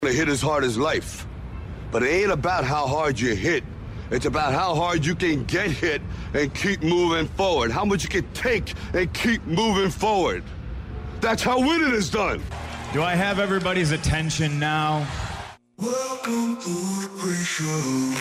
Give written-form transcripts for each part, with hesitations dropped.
hit as hard as life, but it ain't about how hard you hit. It's about how hard you can get hit and keep moving forward. How much you can take and keep moving forward. That's how winning is done. Do I have everybody's attention now? Welcome to the pre-show.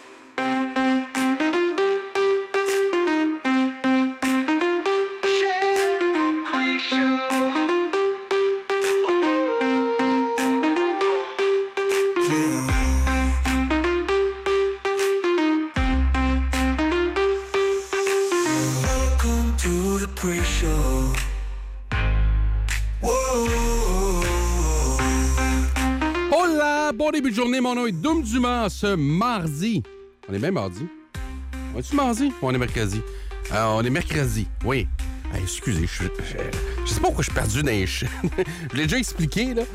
Bon début de journée, mon nom est Doom Dumas ce mardi. On est même mardi. On est-tu mardi? On est mercredi. On est mercredi, oui. Hey, excusez, je sais pas pourquoi je suis perdu dans les chaînes. Je l'ai déjà expliqué, là.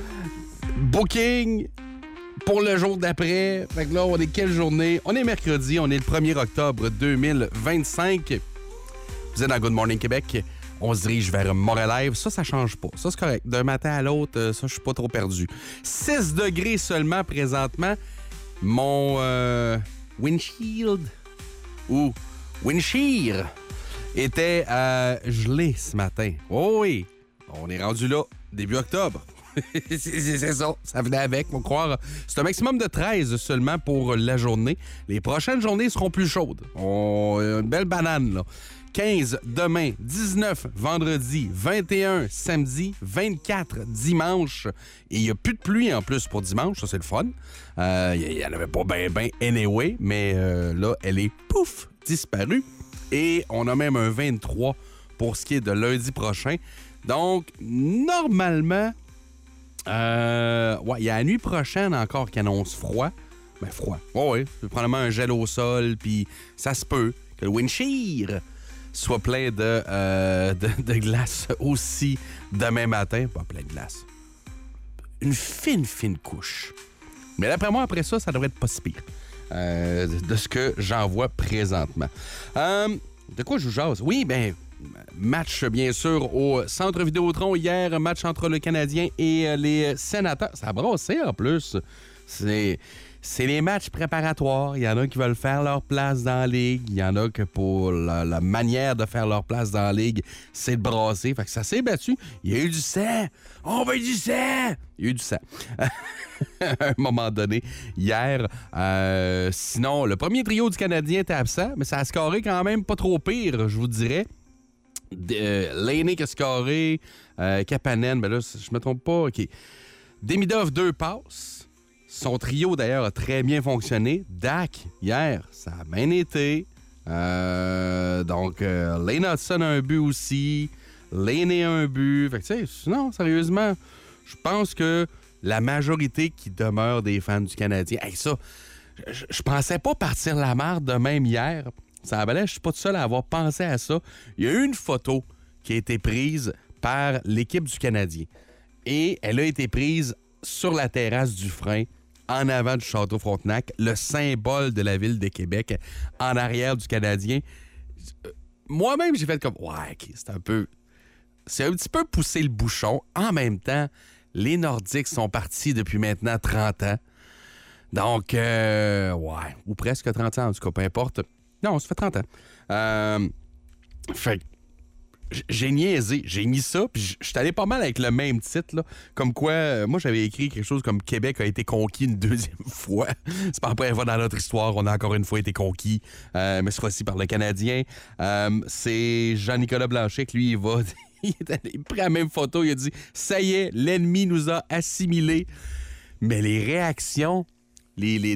Booking pour le jour d'après. Fait que là, on est quelle journée? On est mercredi, on est le 1er octobre 2025. Vous êtes dans Good Morning Québec. On se dirige vers Montréal. Ça change pas. Ça, c'est correct. D'un matin à l'autre, ça, je suis pas trop perdu. 6 degrés seulement présentement. Mon windshield ou windshear était gelé ce matin. Oh oui, on est rendu là, début octobre. C'est ça, ça venait avec, faut croire. C'est un maximum de 13 seulement pour la journée. Les prochaines journées seront plus chaudes. Une belle banane, là. 15 demain, 19 vendredi, 21 samedi, 24 dimanche. Et il n'y a plus de pluie en plus pour dimanche, ça c'est le fun. Il n'y en avait pas ben anyway, mais là, elle est pouf, disparue. Et on a même un 23 pour ce qui est de lundi prochain. Donc, normalement, il y a la nuit prochaine encore qui annonce froid. Ben froid, oui, probablement un gel au sol, puis ça se peut que le windshear soit plein de glace aussi demain matin. Pas plein de glace. Une fine couche. Mais d'après moi, après ça, ça devrait être pas si pire. De ce que j'en vois présentement. De quoi je vous jase? Oui, ben, match, bien sûr, au Centre Vidéotron hier. Match entre le Canadien et les Sénateurs. Ça a brassé, en plus. C'est les matchs préparatoires. Il y en a qui veulent faire leur place dans la Ligue. Il y en a que pour la manière de faire leur place dans la Ligue, c'est de brasser. Fait que ça s'est battu. Il y a eu du sang. On veut du sang! Il y a eu du sang. À un moment donné, hier. Sinon, le premier trio du Canadien était absent, mais ça a scoré quand même pas trop pire, je vous dirais. Lainé qui a scoré. Kapanen, ben là, je me trompe pas. OK. Demidov, 2 passes. Son trio, d'ailleurs, a très bien fonctionné. Dak, hier, ça a bien été. Donc, Lane Hudson a un but aussi. Lainé a un but. Fait que, tu sais, non, sérieusement, je pense que la majorité qui demeure des fans du Canadien... Hey, ça, je pensais pas partir la marde de même hier. Ça valait, je suis pas tout seul à avoir pensé à ça. Il y a eu une photo qui a été prise par l'équipe du Canadien. Et elle a été prise sur la terrasse du Frein, en avant du Château Frontenac, le symbole de la ville de Québec, en arrière du Canadien. Moi-même, j'ai fait comme, ouais, OK, c'est un petit peu pousser le bouchon. En même temps, les Nordiques sont partis depuis maintenant 30 ans. Donc, ouais, ou presque 30 ans, en tout cas, peu importe. Non, ça fait 30 ans. Fait que j'ai niaisé, j'ai mis ça, puis je suis allé pas mal avec le même titre, là. Comme quoi, moi, j'avais écrit quelque chose comme « Québec a été conquis une deuxième fois ». C'est pas la première fois dans notre histoire, on a encore une fois été conquis, mais cette fois-ci par le Canadien. C'est Jean-Nicolas Blanchet qui, lui, il va... il prend la même photo, il a dit « Ça y est, l'ennemi nous a assimilés ». Mais les réactions... Les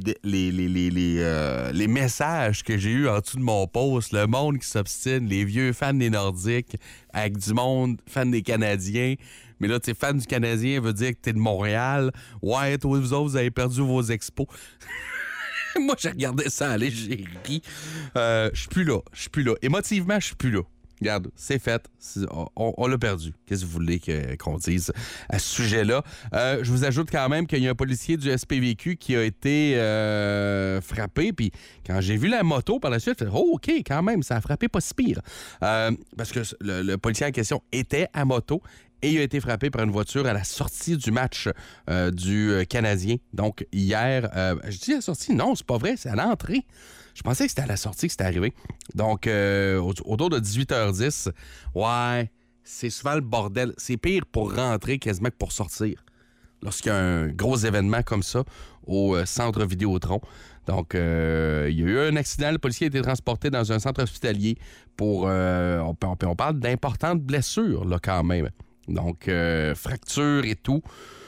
messages que j'ai eus en dessous de mon post, le monde qui s'obstine, les vieux fans des Nordiques avec du monde, fans des Canadiens. Mais là, tu sais, fan du Canadien veut dire que t'es de Montréal. Ouais, toi, vous autres, vous avez perdu vos expos. Moi, j'ai regardé ça aller, j'ai ri. Je suis plus là. Émotivement, je suis plus là. Regarde, c'est fait. On l'a perdu. Qu'est-ce que vous voulez qu'on dise à ce sujet-là? Je vous ajoute quand même qu'il y a un policier du SPVQ qui a été frappé. Puis quand j'ai vu la moto par la suite, j'ai fait, oh, OK, quand même, ça a frappé pas si pire. Parce que le policier en question était à moto et il a été frappé par une voiture à la sortie du match du Canadien. Donc, hier, je dis à la sortie, non, c'est pas vrai, c'est à l'entrée. Je pensais que c'était à la sortie que c'était arrivé. Donc, autour de 18h10, ouais, c'est souvent le bordel. C'est pire pour rentrer quasiment que pour sortir. Lorsqu'il y a un gros événement comme ça au centre Vidéotron. Donc, il y a eu un accident. Le policier a été transporté dans un centre hospitalier pour... on parle d'importantes blessures, là, quand même. Donc, fractures et tout.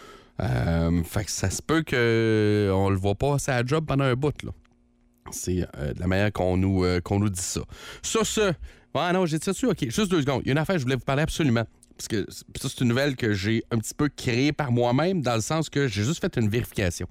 Fait que ça se peut qu'on le voit pas assez à la job pendant un bout, là. C'est de la manière qu'on nous dit ça. Sur ce... Ah non, j'ai dit ça dessus? OK, juste 2 secondes. Il y a une affaire que je voulais vous parler absolument. Parce que ça, c'est une nouvelle que j'ai un petit peu créée par moi-même, dans le sens que j'ai juste fait une vérification.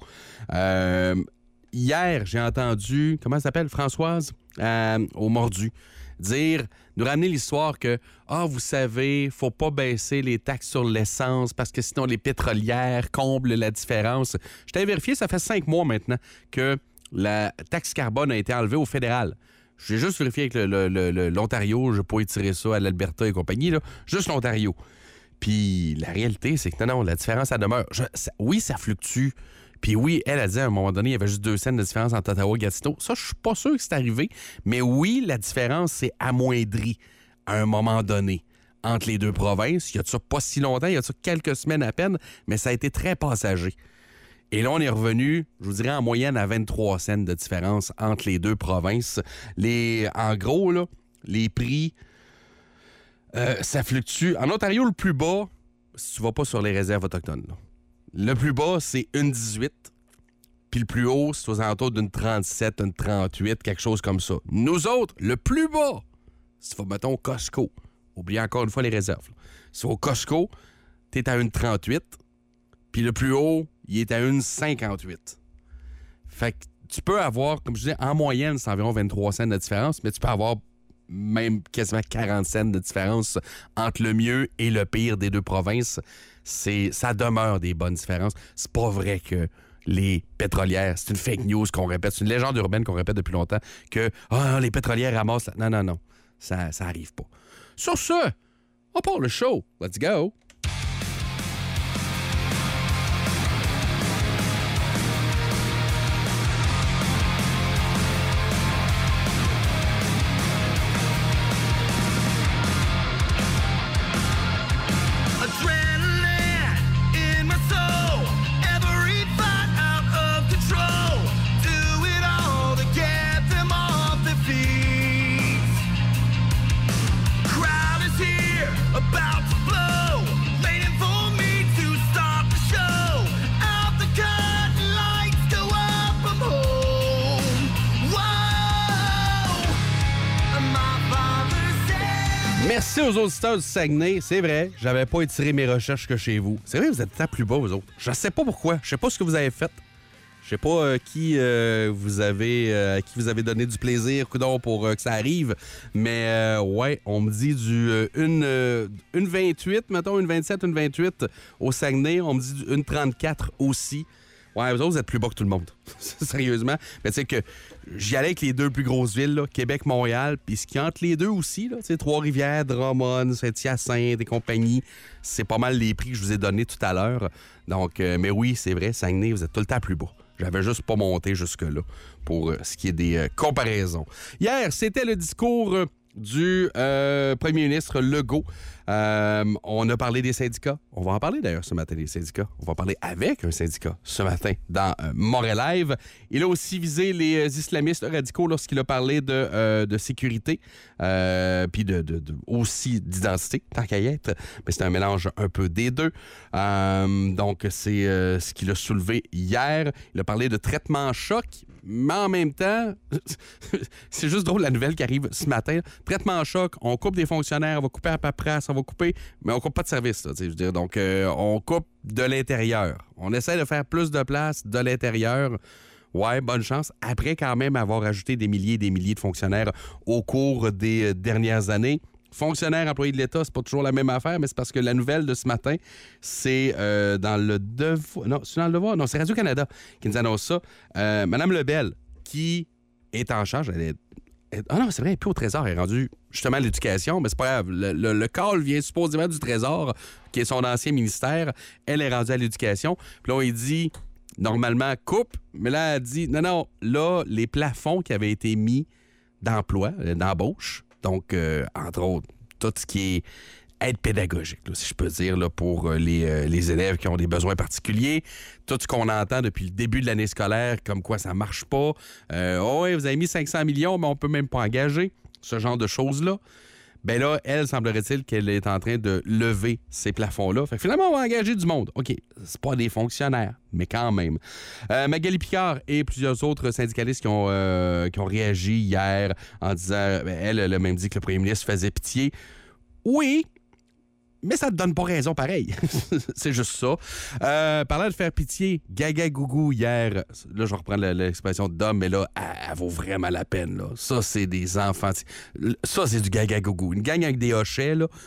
Hier, j'ai entendu, comment elle s'appelle, Françoise, au Mordu, nous ramener l'histoire que, vous savez, faut pas baisser les taxes sur l'essence parce que sinon les pétrolières comblent la différence. Je t'avais vérifié, ça fait 5 mois maintenant que la taxe carbone a été enlevée au fédéral. J'ai juste vérifié avec l'Ontario, je n'ai pas étiré ça à l'Alberta et compagnie, là, juste l'Ontario. Puis la réalité, c'est que non, la différence, ça demeure. Oui, ça fluctue. Puis oui, elle a dit à un moment donné, il y avait juste 2 cents de différence entre Ottawa et Gatineau. Ça, je suis pas sûr que c'est arrivé. Mais oui, la différence s'est amoindrie à un moment donné entre les 2 provinces. Il y a de ça pas si longtemps, il y a de ça quelques semaines à peine, mais ça a été très passager. Et là, on est revenu, je vous dirais, en moyenne à 23 cents de différence entre les 2 provinces. En gros, là, les prix, ça fluctue. En Ontario, le plus bas, si tu vas pas sur les réserves autochtones, là. Le plus bas, c'est 1,18. Puis le plus haut, c'est aux alentours d'une 37, une 38, quelque chose comme ça. Nous autres, le plus bas, si tu vas, mettons, au Costco. Oubliez encore une fois les réserves. Si au Costco, t'es à une 38. Puis le plus haut, il est à une 58. Fait que tu peux avoir, comme je disais, en moyenne, c'est environ 23 cents de différence, mais tu peux avoir même quasiment 40 cents de différence entre le mieux et le pire des 2 provinces. Ça demeure des bonnes différences. C'est pas vrai que les pétrolières, c'est une fake news qu'on répète, c'est une légende urbaine qu'on répète depuis longtemps, que les pétrolières ramassent... Non. Ça arrive pas. Sur ce, on part le show. Let's go! Merci aux auditeurs du Saguenay. C'est vrai, j'avais pas étiré mes recherches que chez vous. C'est vrai, vous êtes tant plus bas, vous autres. Je sais pas pourquoi. Je sais pas ce que vous avez fait. Je sais pas à qui vous avez donné du plaisir, coudonc, pour que ça arrive. Mais ouais, on me dit une 28, mettons, une 27, une 28 au Saguenay. On me dit une 34 aussi. Ouais, vous autres, vous êtes plus bas que tout le monde. Sérieusement. Mais tu sais que j'y allais avec les 2 plus grosses villes, là, Québec, Montréal, puis ce qui est entre les 2 aussi, là, Trois-Rivières, Drummond, Saint-Hyacinthe et compagnie, c'est pas mal les prix que je vous ai donnés tout à l'heure. Donc, mais oui, c'est vrai, Saguenay, vous êtes tout le temps plus bas. J'avais juste pas monté jusque-là pour ce qui est des comparaisons. Hier, c'était le discours du premier ministre Legault. On a parlé des syndicats. On va en parler d'ailleurs ce matin des syndicats. On va parler avec un syndicat ce matin dans Montréal Live. Il a aussi visé les islamistes radicaux lorsqu'il a parlé de sécurité, puis aussi d'identité, tant qu'à y être. Mais c'est un mélange un peu des deux. Donc, c'est ce qu'il a soulevé hier. Il a parlé de traitement choc, mais en même temps, c'est juste drôle la nouvelle qui arrive ce matin. Traitement choc, on coupe des fonctionnaires, on va couper la paperasse, on va couper, mais on coupe pas de service. Là, je veux dire. Donc, on coupe de l'intérieur. On essaie de faire plus de place de l'intérieur. Ouais, bonne chance. Après, quand même, avoir ajouté des milliers et des milliers de fonctionnaires au cours des dernières années. Fonctionnaires, employés de l'État, c'est pas toujours la même affaire, mais c'est parce que la nouvelle de ce matin, c'est dans le Devoir... Non, c'est dans le Devoir? Non, c'est Radio-Canada qui nous annonce ça. Madame Lebel, qui est en charge, elle est Ah non, c'est vrai, elle n'est plus au Trésor. Elle est rendue justement à l'éducation, mais c'est pas grave. Le call vient supposément du Trésor, qui est son ancien ministère. Elle est rendue à l'éducation. Puis là, il dit, normalement, coupe. Mais là, elle dit, non, là, les plafonds qui avaient été mis d'emploi, d'embauche, donc, entre autres, tout ce qui est aide pédagogique, là, si je peux dire, là, pour les élèves qui ont des besoins particuliers. Tout ce qu'on entend depuis le début de l'année scolaire, comme quoi ça marche pas. Oui, vous avez mis 500 millions, mais on peut même pas engager. Ce genre de choses-là. Ben là, elle, semblerait-il qu'elle est en train de lever ces plafonds-là. Fait que finalement, on va engager du monde. OK, c'est pas des fonctionnaires, mais quand même. Magali Picard et plusieurs autres syndicalistes qui ont réagi hier en disant... elle a même dit que le premier ministre faisait pitié. Oui, mais ça te donne pas raison pareil. C'est juste ça. Parlant de faire pitié, Gaga Gougou hier, là je vais reprendre l'expression d'homme, mais là, elle vaut vraiment la peine. Là. Ça, c'est des enfants. Ça, c'est du Gaga Gougou. Une gang avec des hochets, là.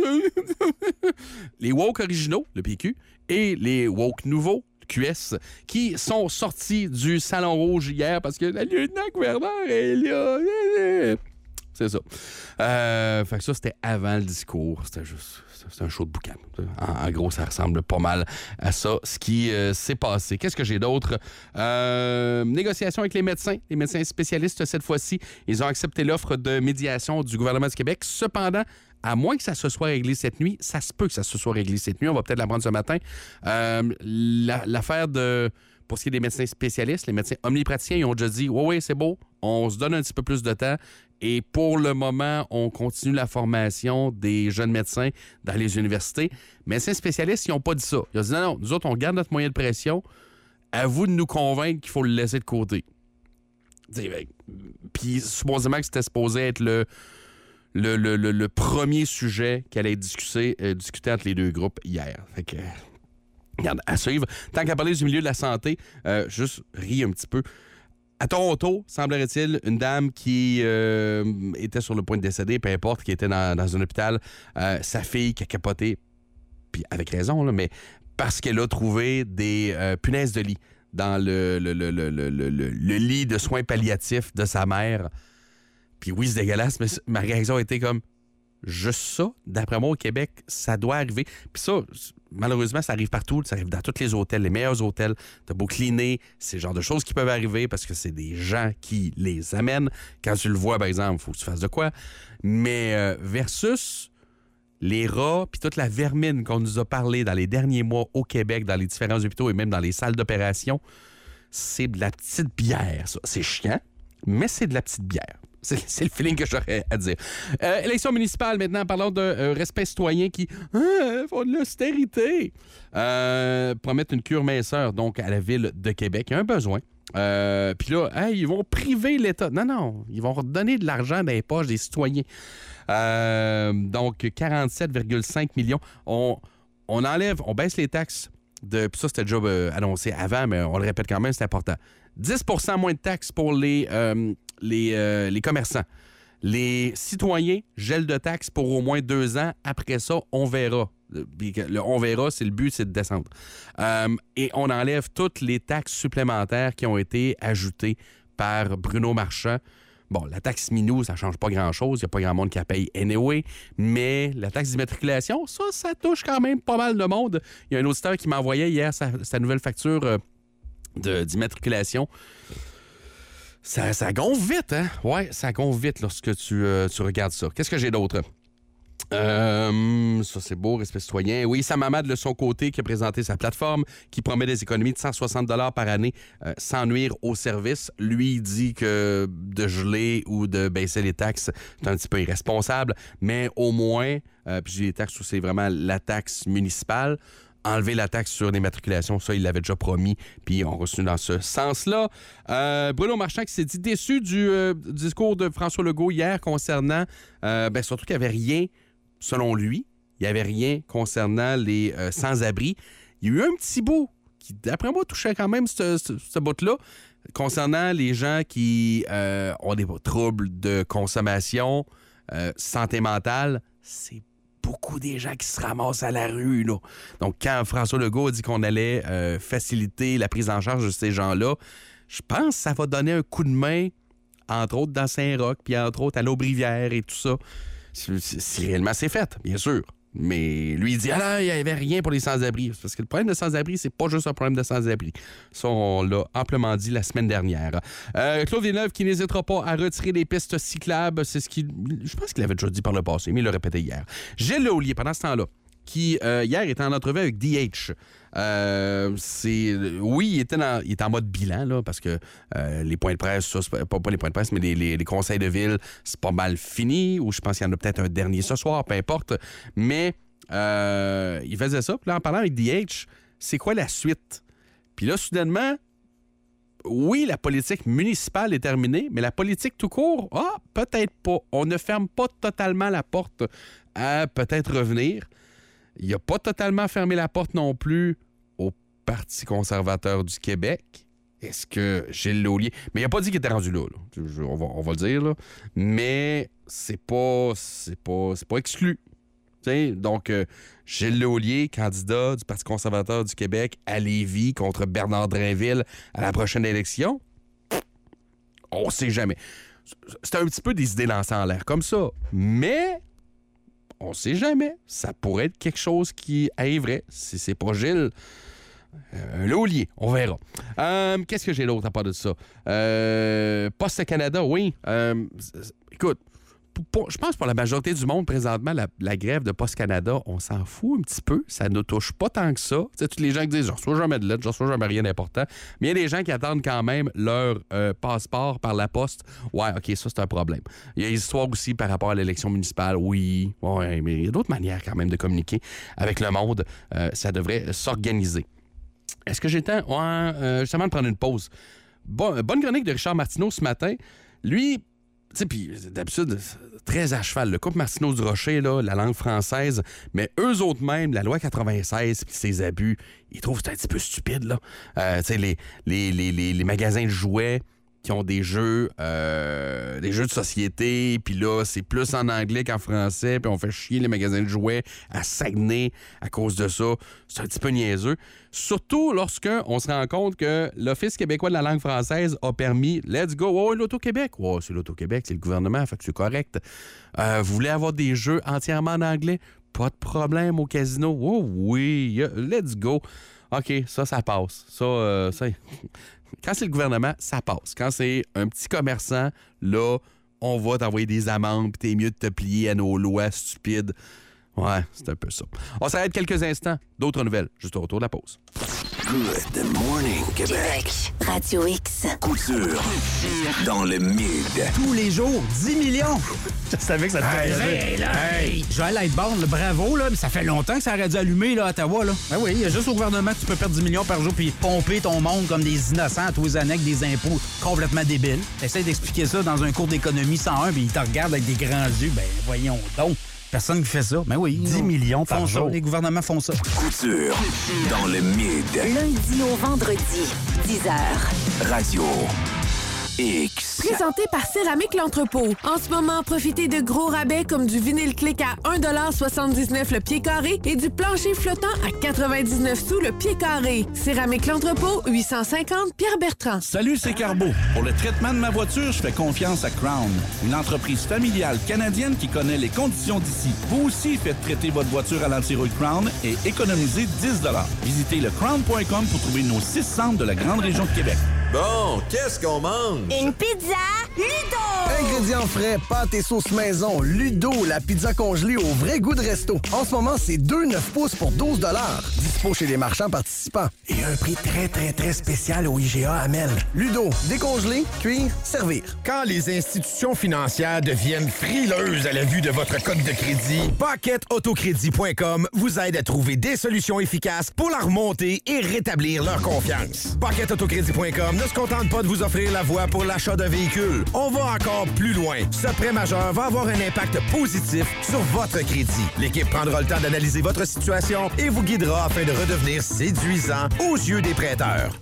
Les woke originaux, le PQ, et les woke nouveaux, le QS, qui sont sortis du Salon Rouge hier parce que la lieutenant-gouverneur est là. C'est ça. Fait que ça, c'était avant le discours. C'était un show de boucan. En gros, ça ressemble pas mal à ça, ce qui s'est passé. Qu'est-ce que j'ai d'autre? Négociation avec les médecins spécialistes cette fois-ci. Ils ont accepté l'offre de médiation du gouvernement du Québec. Cependant, à moins que ça se soit réglé cette nuit, ça se peut que ça se soit réglé cette nuit. On va peut-être l'apprendre ce matin. L'affaire de... Pour ce qui est des médecins spécialistes, les médecins omnipraticiens, ils ont déjà dit « Oui, c'est beau, on se donne un petit peu plus de temps. » Et pour le moment, on continue la formation des jeunes médecins dans les universités. Médecins spécialistes, ils n'ont pas dit ça. Ils ont dit non, nous autres, on garde notre moyen de pression. À vous de nous convaincre qu'il faut le laisser de côté. Puis, supposément que c'était supposé être le premier sujet qui allait être discuté entre les deux groupes hier. Fait que, regarde, à suivre. Tant qu'à parler du milieu de la santé, juste ris un petit peu. À Toronto, semblerait-il, une dame qui était sur le point de décéder, peu importe, qui était dans un hôpital, sa fille qui a capoté, puis avec raison, là, mais parce qu'elle a trouvé des punaises de lit dans le lit de soins palliatifs de sa mère. Puis oui, c'est dégueulasse, mais ma réaction a été comme... Juste ça, d'après moi, au Québec, ça doit arriver. Puis ça, malheureusement, ça arrive partout. Ça arrive dans tous les hôtels, les meilleurs hôtels. T'as beau cleaner, c'est le genre de choses qui peuvent arriver parce que c'est des gens qui les amènent. Quand tu le vois, par exemple, il faut que tu fasses de quoi. Mais versus les rats puis toute la vermine qu'on nous a parlé dans les derniers mois au Québec, dans les différents hôpitaux et même dans les salles d'opération, c'est de la petite bière, ça. C'est chiant, mais c'est de la petite bière. C'est le feeling que j'aurais à dire. Élection municipale, maintenant, parlons de respect citoyen qui font de l'austérité. Promettent une cure minceur, donc, à la Ville de Québec. Il y a un besoin. Puis là, ils vont priver l'État. Non, ils vont redonner de l'argent dans les poches des citoyens. Donc, 47,5 millions. On baisse les taxes. Puis ça, c'était déjà annoncé avant, mais on le répète quand même, c'est important. 10 % moins de taxes pour les commerçants. Les citoyens, gel de taxes pour au moins 2 ans. Après ça, on verra. On verra, c'est le but, c'est de descendre. Et on enlève toutes les taxes supplémentaires qui ont été ajoutées par Bruno Marchand. Bon, la taxe Minou, ça ne change pas grand-chose. Il n'y a pas grand monde qui la paye anyway. Mais la taxe d'immatriculation, ça touche quand même pas mal de monde. Il y a un auditeur qui m'envoyait hier sa nouvelle facture d'immatriculation. Ça gonfle vite, hein? Ouais, ça gonfle vite lorsque tu regardes ça. Qu'est-ce que j'ai d'autre? Ça, c'est beau, respect citoyen. Oui, Sam Hamad, de son côté, qui a présenté sa plateforme, qui promet des économies de 160 $ par année sans nuire au service. Lui, il dit que de geler ou de baisser les taxes, c'est un petit peu irresponsable, mais au moins, puis j'ai les taxes où c'est vraiment la taxe municipale, enlever la taxe sur les matriculations, ça, il l'avait déjà promis, puis on continue dans ce sens-là. Bruno Marchand qui s'est dit déçu du discours de François Legault hier concernant, surtout qu'il n'y avait rien, selon lui, il n'y avait rien concernant les sans-abri. Il y a eu un petit bout qui, d'après moi, touchait quand même ce bout-là, concernant les gens qui ont des troubles de consommation, santé mentale. C'est beaucoup des gens qui se ramassent à la rue, là. Donc, quand François Legault a dit qu'on allait faciliter la prise en charge de ces gens-là, je pense que ça va donner un coup de main entre autres dans Saint-Roch, puis entre autres à l'Aubrivière et tout ça. Si réellement c'est fait, bien sûr. Mais lui, il dit, ah il n'y avait rien pour les sans-abri. Parce que le problème de sans-abri, c'est pas juste un problème de sans-abri. Ça, on l'a amplement dit la semaine dernière. Claude Villeneuve qui n'hésitera pas à retirer les pistes cyclables. C'est ce qu'il... Je pense qu'il l'avait déjà dit par le passé, mais il l'a répété hier. Gilles Laulier, pendant ce temps-là, qui, hier, était en entrevue avec DH. Oui, il était en mode bilan, là, parce que les points de presse, ça, pas les points de presse, mais les conseils de ville, c'est pas mal fini, ou je pense qu'il y en a peut-être un dernier ce soir, peu importe. Mais il faisait ça. Puis là, en parlant avec DH, c'est quoi la suite? Puis là, soudainement, oui, la politique municipale est terminée, mais la politique tout court, peut-être pas. On ne ferme pas totalement la porte à peut-être revenir. Il n'a pas totalement fermé la porte non plus au Parti conservateur du Québec. Est-ce que Gilles Laulier... Mais il n'a pas dit qu'il était rendu là. On va le dire, là. Mais c'est pas exclu. T'sais, donc, Gilles Laulier, candidat du Parti conservateur du Québec à Lévis contre Bernard Drainville à la prochaine élection, on ne sait jamais. C'est un petit peu des idées lancées en l'air comme ça. Mais... on ne sait jamais. Ça pourrait être quelque chose qui arriverait. Si c'est pas Gilles, un Laulier, on verra. Qu'est-ce que j'ai d'autre à part de ça? Poste Canada, oui. Écoute, je pense pour la majorité du monde, présentement, la grève de Poste Canada, on s'en fout un petit peu. Ça ne touche pas tant que ça. Tu sais, tous les gens qui disent « je reçois jamais de lettre, je reçois jamais rien d'important ». Mais il y a des gens qui attendent quand même leur passeport par la poste. Ouais, OK, ça, c'est un problème. Il y a des histoires aussi par rapport à l'élection municipale. Oui, ouais, mais il y a d'autres manières quand même de communiquer avec le monde. Ça devrait s'organiser. Est-ce que j'ai le temps? Ouais, justement, de prendre une pause. Bonne chronique de Richard Martineau ce matin. Lui... tu sais, puis d'habitude, très à cheval. Le couple Martineau-Durocher, là, la langue française, mais eux autres même, la loi 96 puis ses abus, ils trouvent que c'est un petit peu stupide, là. Tu sais, les magasins de jouets qui ont des jeux de société, puis là, c'est plus en anglais qu'en français, puis on fait chier les magasins de jouets à Saguenay à cause de ça. C'est un petit peu niaiseux. Surtout lorsqu'on se rend compte que l'Office québécois de la langue française a permis « Let's go! » Oh, l'Auto-Québec! Oh, c'est l'Auto-Québec, c'est le gouvernement, fait que c'est correct. Vous voulez avoir des jeux entièrement en anglais? Pas de problème au casino. Oh oui, let's go! OK, ça passe. Ça quand c'est le gouvernement, ça passe. Quand c'est un petit commerçant, là, on va t'envoyer des amendes, puis t'es mieux de te plier à nos lois stupides. Ouais, c'est un peu ça. On s'arrête quelques instants. D'autres nouvelles, juste au retour de la pause. Good morning, Québec. Radio X. Couture. Dans le mid. Tous les jours, 10 millions. Je savais que ça te ferait. Hey, Joël Lightbourne, bravo, là, mais ça fait longtemps que ça aurait dû allumer là, à Ottawa. Là. Ben oui, il y a juste au gouvernement que tu peux perdre 10 millions par jour puis pomper ton monde comme des innocents à tous les années avec des impôts complètement débiles. Essaye d'expliquer ça dans un cours d'économie 101 puis ils te regardent avec des grands yeux. Ben voyons donc. Personne qui fait ça. Ben oui. 10 millions par jour. Les gouvernements font ça. Couture. Dans le mid. Lundi au vendredi, 10h. Radio X. Présenté par Céramique L'Entrepôt. En ce moment, profitez de gros rabais comme du vinyle clic à 1,79$ le pied carré et du plancher flottant à 99 sous le pied carré. Céramique L'Entrepôt, 850 Pierre-Bertrand. Salut, c'est Carbo. Pour le traitement de ma voiture, je fais confiance à Crown, une entreprise familiale canadienne qui connaît les conditions d'ici. Vous aussi faites traiter votre voiture à l'anti-rouille Crown et économisez 10$. Visitez le crown.com pour trouver nos 6 centres de la grande région de Québec. Bon, qu'est-ce qu'on mange? Une pizza Ludo! Ingrédients frais, pâtes et sauces maison, Ludo, la pizza congelée au vrai goût de resto. En ce moment, c'est 2,9 pouces pour 12$. Dispo chez les marchands participants. Et un prix très, très, très spécial au IGA Amel. Ludo, décongelé, cuire, servir. Quand les institutions financières deviennent frileuses à la vue de votre cote de crédit, PocketAutoCrédit.com vous aide à trouver des solutions efficaces pour la remonter et rétablir leur confiance. PocketAutoCrédit.com ne se contente pas de vous offrir la voie pour l'achat d'un véhicule. On va encore plus loin. Ce prêt majeur va avoir un impact positif sur votre crédit. L'équipe prendra le temps d'analyser votre situation et vous guidera afin de redevenir séduisant aux yeux des prêteurs.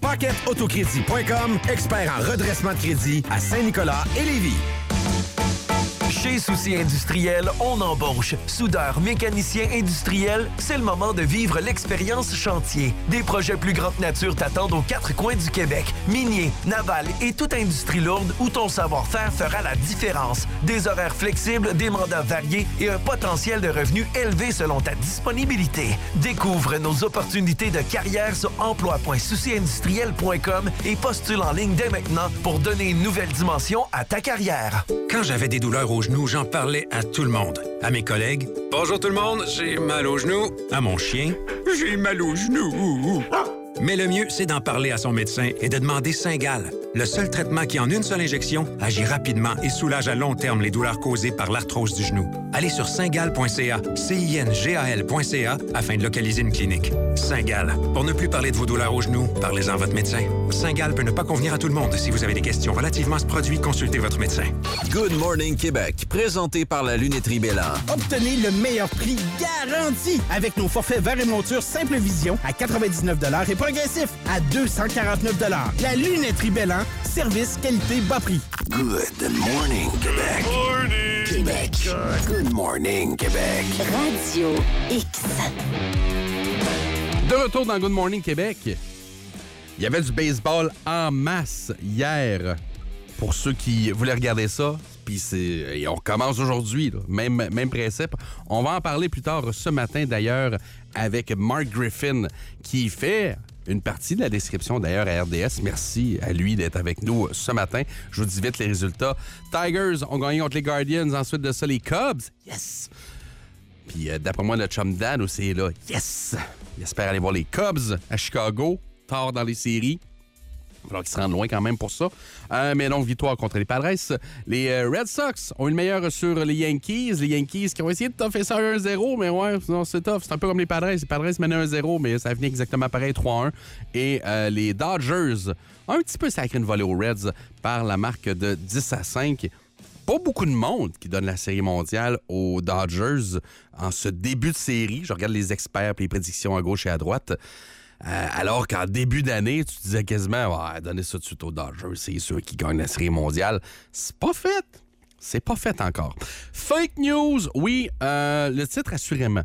PocketAutoCrédit.com, expert en redressement de crédit à Saint-Nicolas et Lévis. Chez Souci Industriel, on embauche. Soudeurs, mécaniciens industriels, c'est le moment de vivre l'expérience chantier. Des projets plus grande nature t'attendent aux 4 coins du Québec. Minier, naval et toute industrie lourde où ton savoir-faire fera la différence. Des horaires flexibles, des mandats variés et un potentiel de revenus élevé selon ta disponibilité. Découvre nos opportunités de carrière sur emploi.souciindustriel.com et postule en ligne dès maintenant pour donner une nouvelle dimension à ta carrière. Quand j'avais des douleurs aux genoux, j'en parlais à tout le monde. À mes collègues, « Bonjour tout le monde, j'ai mal aux genoux. » À mon chien, « J'ai mal aux genoux. » Mais le mieux, c'est d'en parler à son médecin et de demander Cingal, le seul traitement qui, en une seule injection, agit rapidement et soulage à long terme les douleurs causées par l'arthrose du genou. Allez sur cingal.ca, cingal.ca, afin de localiser une clinique. Cingal. Pour ne plus parler de vos douleurs aux genoux, parlez-en à votre médecin. Cingal peut ne pas convenir à tout le monde. Si vous avez des questions relativement à ce produit, consultez votre médecin. Good Morning Québec, présenté par la Lunetterie Bélan. Obtenez le meilleur prix garanti avec nos forfaits verre et monture Simple Vision à 99 et progressif à 249 $. La Lunetterie Bélan, service, qualité, bas prix. Good Morning Québec. Morning. Québec. Good Morning Québec. Radio X. De retour dans Good Morning Québec. Il y avait du baseball en masse hier. Pour ceux qui voulaient regarder ça, puis on recommence aujourd'hui, là. Même principe. On va en parler plus tard ce matin, d'ailleurs, avec Mark Griffin, qui fait une partie de la description, d'ailleurs, à RDS. Merci à lui d'être avec nous ce matin. Je vous dis vite les résultats. Tigers ont gagné contre les Guardians. Ensuite de ça, les Cubs. Yes! Puis d'après moi, notre chum Dan aussi est là. Yes! Il espère aller voir les Cubs à Chicago, tard dans les séries. Il va falloir qu'ils se rendent loin quand même pour ça. Mais donc, victoire contre les Padres. Les Red Sox ont eu le meilleur sur les Yankees. Les Yankees qui ont essayé de toffer ça 1-0, mais ouais, non, c'est tough. C'est un peu comme les Padres. Les Padres menaient 1-0, mais ça a fini exactement pareil, 3-1. Et les Dodgers ont un petit peu sacré une volée aux Reds par la marque de 10-5. Pas beaucoup de monde qui donne la série mondiale aux Dodgers en ce début de série. Je regarde les experts et les prédictions à gauche et à droite. Alors qu'en début d'année, tu disais quasiment « donnez ça tout de suite aux Dodgers, c'est ceux qui gagnent la série mondiale. » C'est pas fait. C'est pas fait encore. Fake news, oui, le titre assurément.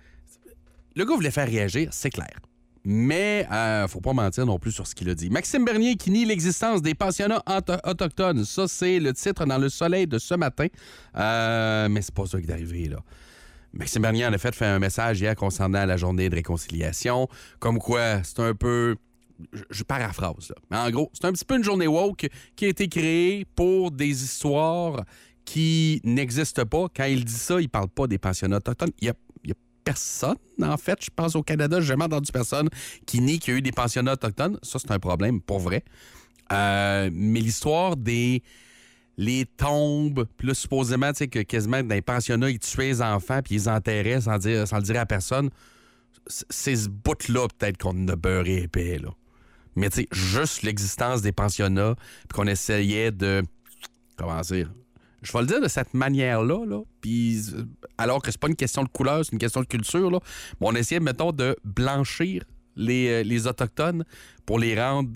Le gars voulait faire réagir, c'est clair. Mais faut pas mentir non plus sur ce qu'il a dit. Maxime Bernier qui nie l'existence des pensionnats autochtones. Ça, c'est le titre dans Le Soleil de ce matin. Mais c'est pas ça qui est arrivé, là. Maxime Bernier, en effet, fait un message hier concernant la journée de réconciliation. Comme quoi, c'est un peu... Je paraphrase, là. Mais en gros, c'est un petit peu une journée woke qui a été créée pour des histoires qui n'existent pas. Quand il dit ça, il parle pas des pensionnats autochtones. Il y a personne, en fait, je pense au Canada, j'ai jamais entendu personne qui nie qu'il y a eu des pensionnats autochtones. Ça, c'est un problème, pour vrai. Mais l'histoire des... les tombes, puis là, supposément, tu sais, que quasiment dans les pensionnats, ils tuaient les enfants puis ils les enterraient sans le dire à personne. C'est ce bout-là, peut-être, qu'on a beurré épais, là. Mais, tu sais, juste l'existence des pensionnats, puis qu'on essayait de... Comment dire? Je vais le dire de cette manière-là, là, puis alors que c'est pas une question de couleur, c'est une question de culture, là. Mais on essayait, mettons, de blanchir les Autochtones pour les rendre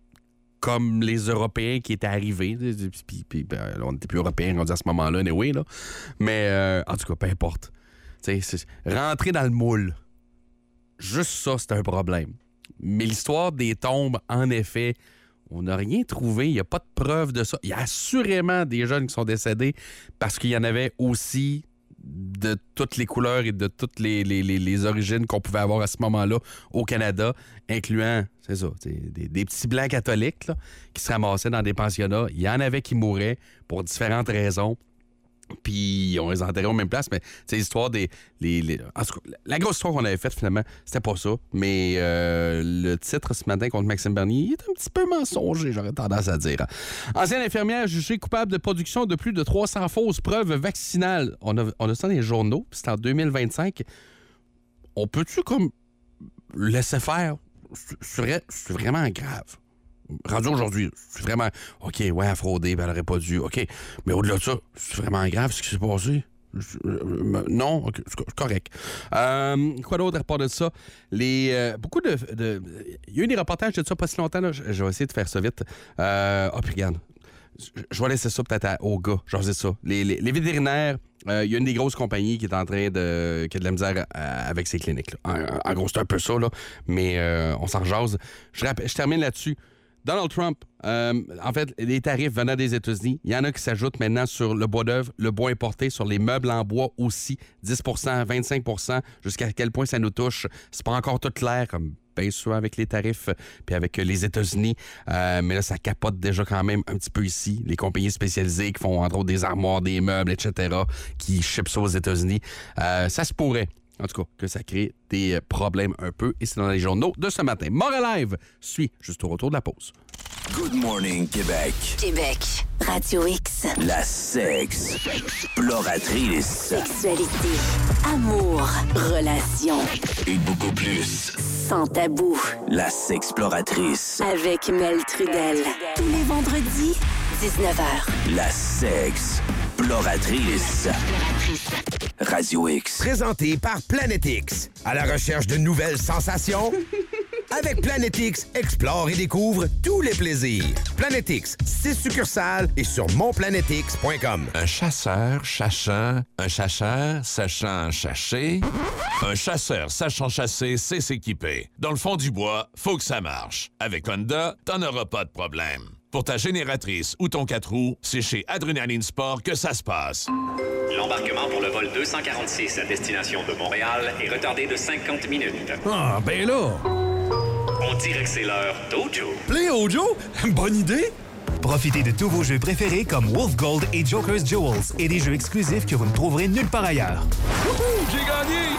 comme les Européens qui étaient arrivés. Puis on n'était plus Européens rendus à ce moment-là, anyway, là. Mais en tout cas, peu importe. C'est rentrer dans le moule. Juste ça, c'est un problème. Mais l'histoire des tombes, en effet, on n'a rien trouvé. Il n'y a pas de preuve de ça. Il y a assurément des jeunes qui sont décédés parce qu'il y en avait aussi de toutes les couleurs et de toutes les origines qu'on pouvait avoir à ce moment-là au Canada, incluant, c'est ça, des petits blancs catholiques là, qui se ramassaient dans des pensionnats. Il y en avait qui mouraient pour différentes raisons. Puis on les enterrait aux mêmes places, mais c'est l'histoire des... En tout cas, la grosse histoire qu'on avait faite, finalement, c'était pas ça. Mais le titre ce matin contre Maxime Bernier, il est un petit peu mensonger, j'aurais tendance à dire. Ancienne infirmière jugée coupable de production de plus de 300 fausses preuves vaccinales. On a ça dans les journaux, puis c'est en 2025. On peut-tu comme laisser faire? C'est vraiment grave. Rendu aujourd'hui, c'est vraiment... OK, ouais, elle a fraudé, elle n'aurait pas dû. OK, mais au-delà de ça, c'est vraiment grave ce qui s'est passé. Non, okay, c'est correct. Quoi d'autre à part de ça? Beaucoup de... Il y a eu des reportages de ça pas si longtemps. Là. Je vais essayer de faire ça vite. Puis regarde. je vais laisser ça peut-être aux gars. Genre, c'est ça. Les vétérinaires, il y a une des grosses compagnies qui est en train qui a de la misère avec ces cliniques-là. En gros, c'est un peu ça, là. Mais on s'en jase. Je termine là-dessus. Donald Trump, en fait, les tarifs venant des États-Unis, il y en a qui s'ajoutent maintenant sur le bois d'œuvre, le bois importé, sur les meubles en bois aussi, 10 25 jusqu'à quel point ça nous touche. C'est pas encore tout clair, comme bien souvent avec les tarifs puis avec les États-Unis. Mais là, ça capote déjà quand même un petit peu ici. Les compagnies spécialisées qui font, entre autres, des armoires, des meubles, etc., qui shippent ça aux États-Unis. Ça se pourrait, en tout cas, que ça crée des problèmes un peu. Et c'est dans les journaux de ce matin. Montréal Live suit juste au retour de la pause. Good morning, Québec. Québec. Radio X. La sexploratrice. Sexualité. Amour. Relations. Et beaucoup plus. Sans tabou. La sexploratrice. Avec Mel Trudel. Tous les vendredis, 19h. La sexploratrice. Radio X. Présenté par Planet X. À la recherche de nouvelles sensations? Avec Planet X, explore et découvre tous les plaisirs. Planet X, 6 succursales et sur monplanetx.com. Un chasseur chachant, un chacheur sachant chasser. Un chasseur sachant chasser, c'est s'équiper. Dans le fond du bois, faut que ça marche. Avec Honda, t'en auras pas de problème. Pour ta génératrice ou ton 4 roues, c'est chez Adrenaline Sport que ça se passe. L'embarquement pour le vol 246 à destination de Montréal est retardé de 50 minutes. Ah, ben là! On dirait que c'est l'heure d'Ojo. Play Ojo? Bonne idée! Profitez de tous vos jeux préférés comme Wolf Gold et Joker's Jewels et des jeux exclusifs que vous ne trouverez nulle part ailleurs. Wouhou! J'ai gagné!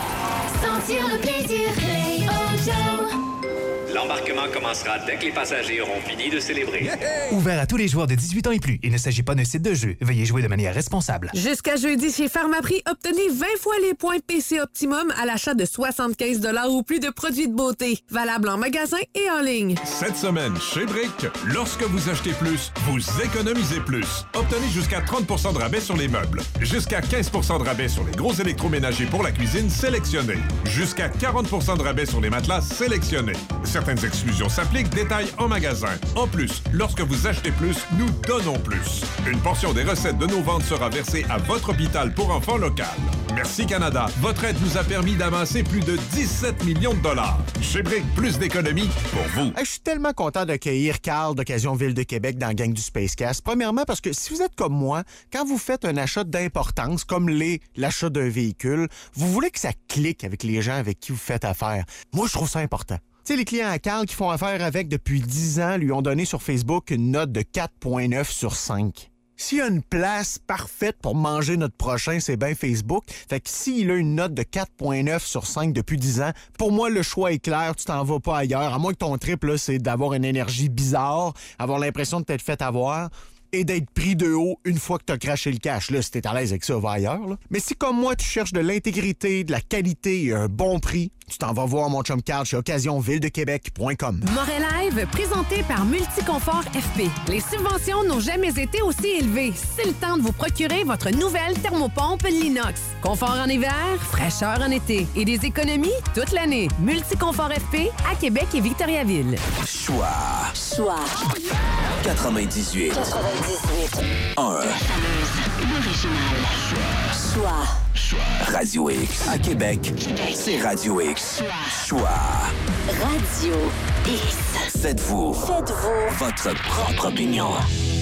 Sentir le plaisir, Play Ojo. L'embarquement commencera dès que les passagers auront fini de célébrer. Yeah! Ouvert à tous les joueurs de 18 ans et plus. Il ne s'agit pas d'un site de jeu. Veuillez jouer de manière responsable. Jusqu'à jeudi, chez Pharmaprix, obtenez 20 fois les points PC Optimum à l'achat de 75 $ ou plus de produits de beauté. Valable en magasin et en ligne. Cette semaine, chez Brick, lorsque vous achetez plus, vous économisez plus. Obtenez jusqu'à 30 % de rabais sur les meubles. Jusqu'à 15 % de rabais sur les gros électroménagers pour la cuisine sélectionnés. Jusqu'à 40 % de rabais sur les matelas sélectionnés. Certaines exclusions s'appliquent, détails en magasin. En plus, lorsque vous achetez plus, nous donnons plus. Une portion des recettes de nos ventes sera versée à votre hôpital pour enfants local. Merci Canada, votre aide nous a permis d'amasser plus de 17 millions de dollars. Chez Brick, plus d'économies pour vous. Je suis tellement content d'accueillir Carl d'Occasion Ville de Québec dans la gang du Spacecast. Premièrement, parce que si vous êtes comme moi, quand vous faites un achat d'importance, comme l'achat d'un véhicule, vous voulez que ça clique avec les gens avec qui vous faites affaire. Moi, je trouve ça important. Tu sais, les clients à Carl qui font affaire avec depuis 10 ans lui ont donné sur Facebook une note de 4,9 sur 5. S'il y a une place parfaite pour manger notre prochain, c'est bien Facebook. Fait que s'il a une note de 4,9 sur 5 depuis 10 ans, pour moi, le choix est clair, tu t'en vas pas ailleurs. À moins que ton trip, là, c'est d'avoir une énergie bizarre, avoir l'impression de t'être fait avoir et d'être pris de haut une fois que t'as craché le cash. Là, si t'es à l'aise avec ça, va ailleurs. Là. Mais si, comme moi, tu cherches de l'intégrité, de la qualité et un bon prix, tu t'en vas voir mon chum Carl chez OccasionVilledeQuébec.com. Montréal Live, présenté par Multiconfort FP. Les subventions n'ont jamais été aussi élevées. C'est le temps de vous procurer votre nouvelle thermopompe Linox. Confort en hiver, fraîcheur en été et des économies toute l'année. Multiconfort FP à Québec et Victoriaville. Choix. 98. 1. Choix. Radio X. À Québec, c'est Radio X. Choix. Radio X. Faites-vous votre propre opinion.